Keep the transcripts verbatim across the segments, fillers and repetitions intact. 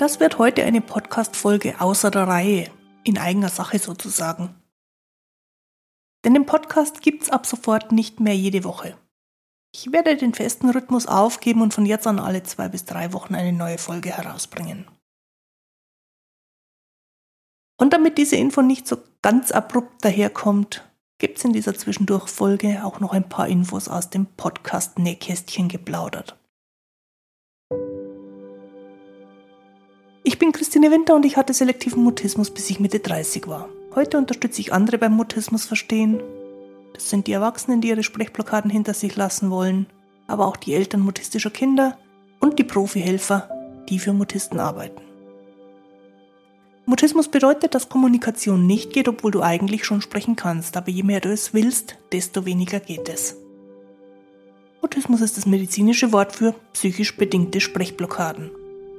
Das wird heute eine Podcast-Folge außer der Reihe, in eigener Sache sozusagen. Denn den Podcast gibt's ab sofort nicht mehr jede Woche. Ich werde den festen Rhythmus aufgeben und von jetzt an alle zwei bis drei Wochen eine neue Folge herausbringen. Und damit diese Info nicht so ganz abrupt daherkommt, gibt's in dieser Zwischendurch-Folge auch noch ein paar Infos aus dem Podcast-Nähkästchen geplaudert. Ich bin Christine Winter und ich hatte selektiven Mutismus, bis ich Mitte dreißig war. Heute unterstütze ich andere beim Mutismus verstehen. Das sind die Erwachsenen, die ihre Sprechblockaden hinter sich lassen wollen, aber auch die Eltern mutistischer Kinder und die Profihelfer, die für Mutisten arbeiten. Mutismus bedeutet, dass Kommunikation nicht geht, obwohl du eigentlich schon sprechen kannst, aber je mehr du es willst, desto weniger geht es. Mutismus ist das medizinische Wort für psychisch bedingte Sprechblockaden.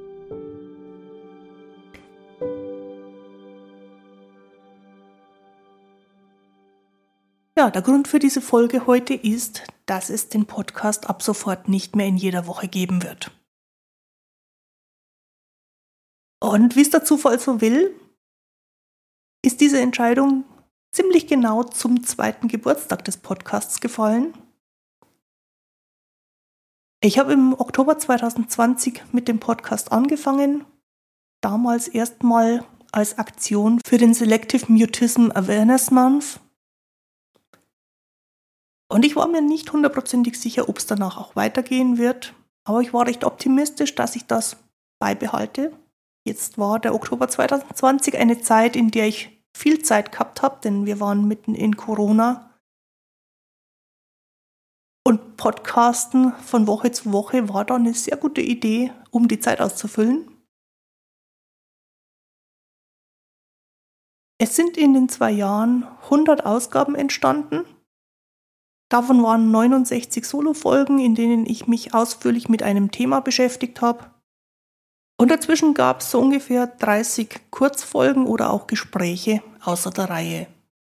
Ja, der Grund für diese Folge heute ist, dass es den Podcast ab sofort nicht mehr in jeder Woche geben wird. Und wie es der Zufall so will, ist diese Entscheidung ziemlich genau zum zweiten Geburtstag des Podcasts gefallen. Ich habe im Oktober zwanzig zwanzig mit dem Podcast angefangen, damals erstmal als Aktion für den Selective Mutism Awareness Month. Und ich war mir nicht hundertprozentig sicher, ob es danach auch weitergehen wird, aber ich war recht optimistisch, dass ich das beibehalte. Jetzt war der Oktober zwanzig zwanzig eine Zeit, in der ich viel Zeit gehabt habe, denn wir waren mitten in Corona. Und Podcasten von Woche zu Woche war da eine sehr gute Idee, um die Zeit auszufüllen. Es sind in den zwei Jahren hundert Ausgaben entstanden. Davon waren neunundsechzig Solo-Folgen, in denen ich mich ausführlich mit einem Thema beschäftigt habe. Und dazwischen gab es so ungefähr dreißig Kurzfolgen oder auch Gespräche außer der Reihe.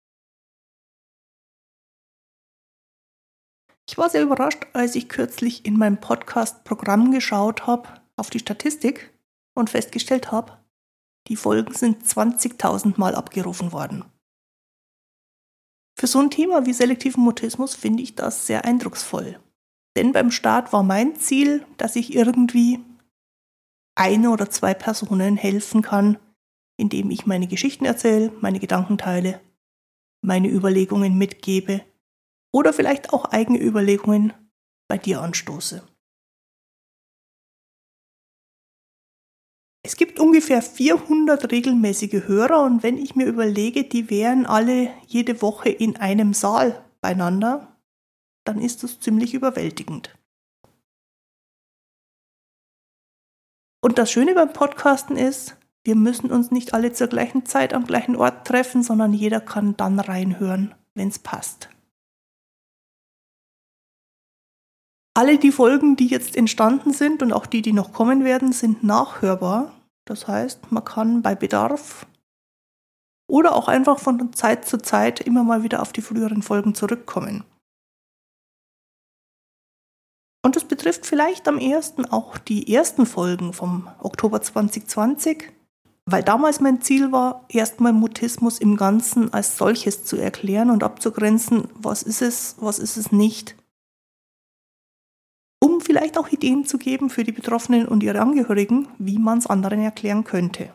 Ich war sehr überrascht, als ich kürzlich in meinem Podcast-Programm geschaut habe, auf die Statistik und festgestellt habe, die Folgen sind zwanzigtausend Mal abgerufen worden. Für so ein Thema wie selektiven Mutismus finde ich das sehr eindrucksvoll. Denn beim Start war mein Ziel, dass ich irgendwie eine oder zwei Personen helfen kann, indem ich meine Geschichten erzähle, meine Gedanken teile, meine Überlegungen mitgebe oder vielleicht auch eigene Überlegungen bei dir anstoße. Es gibt ungefähr vierhundert regelmäßige Hörer und wenn ich mir überlege, die wären alle jede Woche in einem Saal beieinander, dann ist das ziemlich überwältigend. Und das Schöne beim Podcasten ist, wir müssen uns nicht alle zur gleichen Zeit am gleichen Ort treffen, sondern jeder kann dann reinhören, wenn es passt. Alle die Folgen, die jetzt entstanden sind und auch die, die noch kommen werden, sind nachhörbar. Das heißt, man kann bei Bedarf oder auch einfach von Zeit zu Zeit immer mal wieder auf die früheren Folgen zurückkommen. Und das betrifft vielleicht am ehesten auch die ersten Folgen vom Oktober zwanzig zwanzig, weil damals mein Ziel war, erstmal Mutismus im Ganzen als solches zu erklären und abzugrenzen, was ist es, was ist es nicht. Um vielleicht auch Ideen zu geben für die Betroffenen und ihre Angehörigen, wie man es anderen erklären könnte.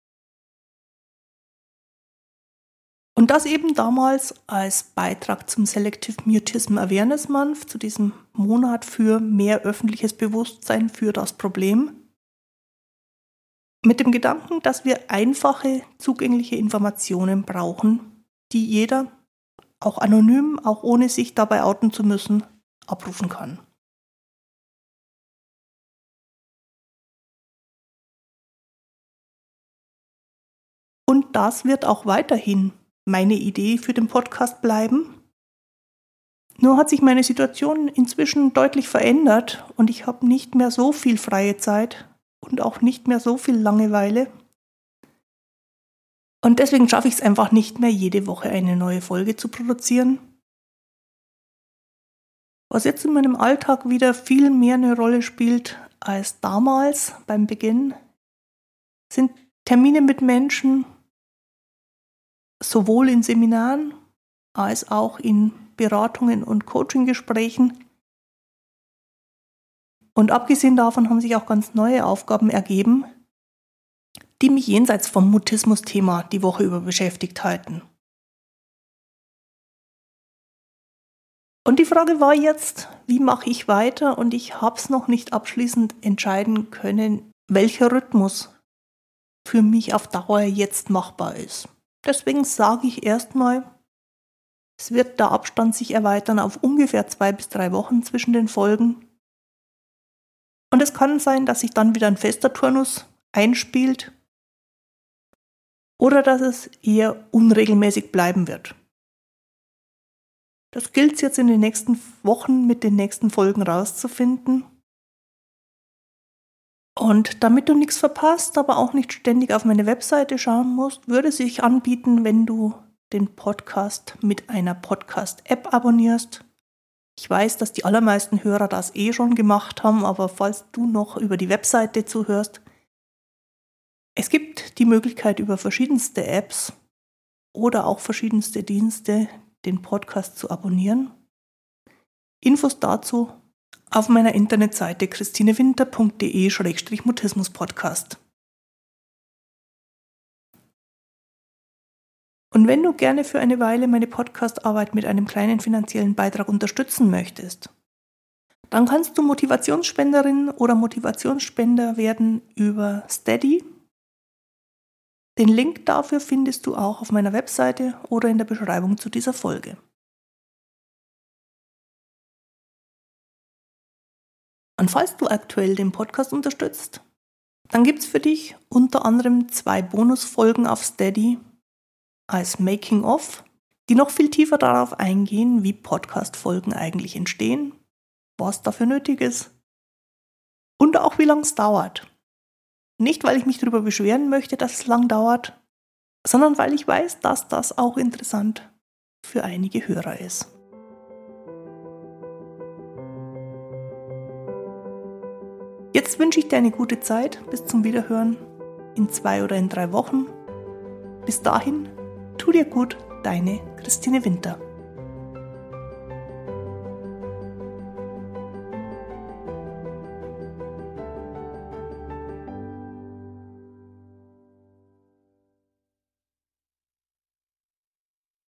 Und das eben damals als Beitrag zum Selective Mutism Awareness Month, zu diesem Monat für mehr öffentliches Bewusstsein für das Problem. Mit dem Gedanken, dass wir einfache, zugängliche Informationen brauchen, die jeder, auch anonym, auch ohne sich dabei outen zu müssen, abrufen kann. Und das wird auch weiterhin meine Idee für den Podcast bleiben. Nur hat sich meine Situation inzwischen deutlich verändert und ich habe nicht mehr so viel freie Zeit und auch nicht mehr so viel Langeweile. Und deswegen schaffe ich es einfach nicht mehr, jede Woche eine neue Folge zu produzieren. Was jetzt in meinem Alltag wieder viel mehr eine Rolle spielt als damals beim Beginn, sind Termine mit Menschen, sowohl in Seminaren als auch in Beratungen und Coaching-Gesprächen. Und abgesehen davon haben sich auch ganz neue Aufgaben ergeben, die mich jenseits vom Mutismus-Thema die Woche über beschäftigt halten. Und die Frage war jetzt, wie mache ich weiter? Und ich habe es noch nicht abschließend entscheiden können, welcher Rhythmus für mich auf Dauer jetzt machbar ist. Deswegen sage ich erstmal, es wird der Abstand sich erweitern auf ungefähr zwei bis drei Wochen zwischen den Folgen. Und es kann sein, dass sich dann wieder ein fester Turnus einspielt oder dass es eher unregelmäßig bleiben wird. Das gilt es jetzt in den nächsten Wochen mit den nächsten Folgen rauszufinden. Und damit du nichts verpasst, aber auch nicht ständig auf meine Webseite schauen musst, würde es sich anbieten, wenn du den Podcast mit einer Podcast-App abonnierst. Ich weiß, dass die allermeisten Hörer das eh schon gemacht haben, aber falls du noch über die Webseite zuhörst, es gibt die Möglichkeit, über verschiedenste Apps oder auch verschiedenste Dienste den Podcast zu abonnieren. Infos dazu auf meiner Internetseite christinewinter punkt de slash mutismuspodcast. Und wenn du gerne für eine Weile meine Podcast-Arbeit mit einem kleinen finanziellen Beitrag unterstützen möchtest, dann kannst du Motivationsspenderin oder Motivationsspender werden über Steady. Den Link dafür findest du auch auf meiner Webseite oder in der Beschreibung zu dieser Folge. Und falls du aktuell den Podcast unterstützt, dann gibt es für dich unter anderem zwei Bonusfolgen auf Steady als Making-of, die noch viel tiefer darauf eingehen, wie Podcast-Folgen eigentlich entstehen, was dafür nötig ist und auch wie lange es dauert. Nicht, weil ich mich darüber beschweren möchte, dass es lang dauert, sondern weil ich weiß, dass das auch interessant für einige Hörer ist. Jetzt wünsche ich dir eine gute Zeit bis zum Wiederhören in zwei oder in drei Wochen. Bis dahin, tu dir gut, deine Christine Winter.